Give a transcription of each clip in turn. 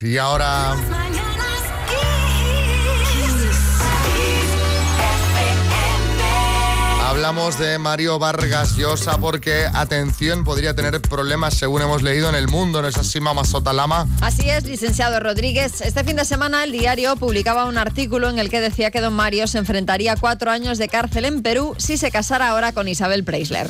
Y ahora... hablamos de Mario Vargas Llosa porque, atención, podría tener problemas según hemos leído en El Mundo, ¿no es así, Mama Sotalama? Así es, licenciado Rodríguez. Este fin de semana el diario publicaba un artículo en el que decía que don Mario se enfrentaría a 4 años de cárcel en Perú si se casara ahora con Isabel Preisler.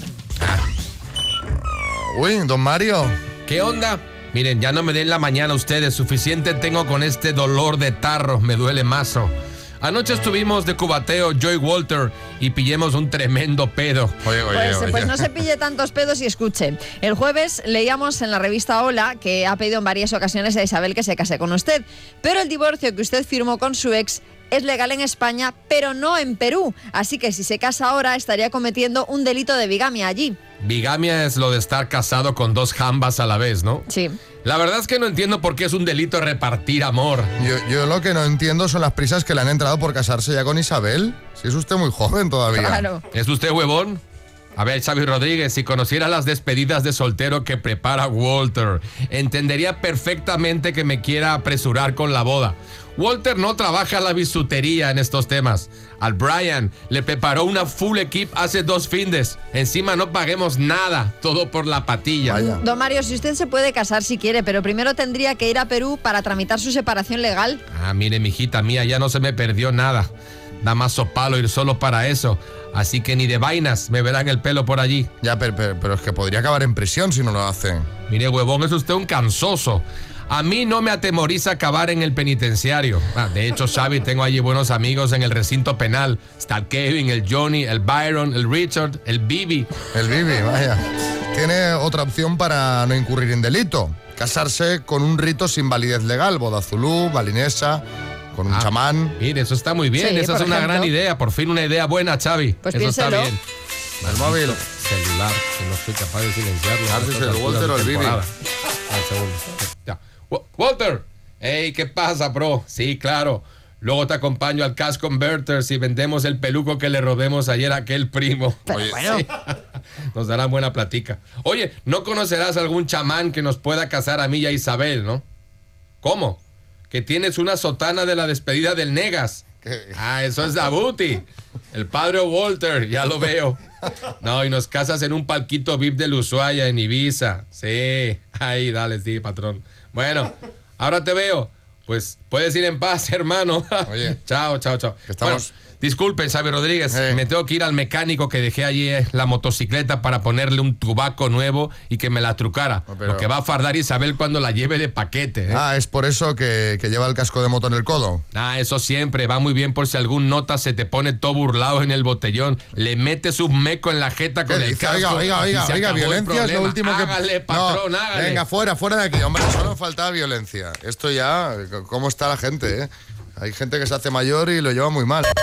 Uy, don Mario. ¿Qué onda? Miren, ya no me den la mañana ustedes, suficiente tengo con este dolor de tarro, me duele mazo. Anoche estuvimos de cubateo Joy Walter y pillemos un tremendo pedo. Pues no se pille tantos pedos y escuche. El jueves leíamos en la revista Hola que ha pedido en varias ocasiones a Isabel que se case con usted, pero el divorcio que usted firmó con su ex es legal en España, pero no en Perú. Así que si se casa ahora estaría cometiendo un delito de bigamia allí. Bigamia es lo de estar casado con 2 jambas a la vez, ¿no? Sí. La verdad es que no entiendo por qué es un delito repartir amor. Yo lo que no entiendo son las prisas que le han entrado por casarse ya con Isabel. Si es usted muy joven todavía. Claro. ¿Es usted huevón? A ver, Xavi Rodríguez, si conociera las despedidas de soltero que prepara Walter, entendería perfectamente que me quiera apresurar con la boda. Walter no trabaja la bisutería en estos temas. Al Brian le preparó una full equip hace 2 findes. Encima no paguemos nada, todo por la patilla. Vaya. Don Mario, si usted se puede casar si quiere, pero primero tendría que ir a Perú para tramitar su separación legal. Ah, mire, mijita mía, ya no se me perdió nada. Da más sopalo ir solo para eso. Así que ni de vainas me verán el pelo por allí. Ya, pero es que podría acabar en prisión si no lo hacen. Mire, huevón, es usted un cansoso. A mí no me atemoriza acabar en el penitenciario. De hecho, Xavi, tengo allí buenos amigos en el recinto penal. Está el Kevin, el Johnny, el Byron, el Richard, el Bibi. El Bibi, vaya. Tiene otra opción para no incurrir en delito. Casarse con un rito sin validez legal. Boda zulú, balinesa, con un chamán. Mire, eso está muy bien. Sí, Esa es una gran idea. Por fin una idea buena, Xavi. Pues eso está piénselo. bien. El móvil. Celular, que no soy capaz de silenciarlo. Ah, sí, el Walter o el Bibi. Al segundo. Ya. Walter, hey, ¿qué pasa, bro? Sí, claro. Luego te acompaño al Cash Converters y vendemos el peluco que le robemos ayer a aquel primo. Pero bueno. Sí. Nos darán buena platica. Oye, ¿no conocerás algún chamán que nos pueda casar a mí y a Isabel, no? ¿Cómo? Que tienes una sotana de la despedida del Negas. Ah, eso es Dabuti. El padre Walter, ya lo veo. No, y nos casas en un palquito VIP del Ushuaia en Ibiza. Sí, ahí, dale, sí, patrón. Bueno, ahora te veo. Pues puedes ir en paz, hermano. Oye. Chao. Estamos... Bueno, disculpen, Xavi Rodríguez, me tengo que ir al mecánico que dejé allí la motocicleta para ponerle un tubaco nuevo y que me la trucara. Pero... Lo que va a fardar Isabel cuando la lleve de paquete. Ah, es por eso que lleva el casco de moto en el codo. Ah, eso siempre, va muy bien por si algún nota se te pone todo burlado en el botellón. Le metes un meco en la jeta con el casco. Oiga, violencia es lo último que... Hágale, patrón, no, hágale. Venga, fuera de aquí, hombre, solo faltaba violencia. Esto ya, ¿cómo está la gente, eh? Hay gente que se hace mayor y lo lleva muy mal.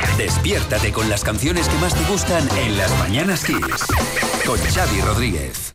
Despiértate con las canciones que más te gustan en las Mañanas Kiss. Con Xavi Rodríguez.